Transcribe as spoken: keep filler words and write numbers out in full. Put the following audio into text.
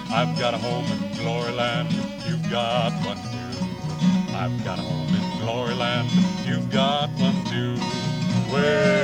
I've got a home in Gloryland, you've got one too. I've got a home in Gloryland, you've got one too. Well,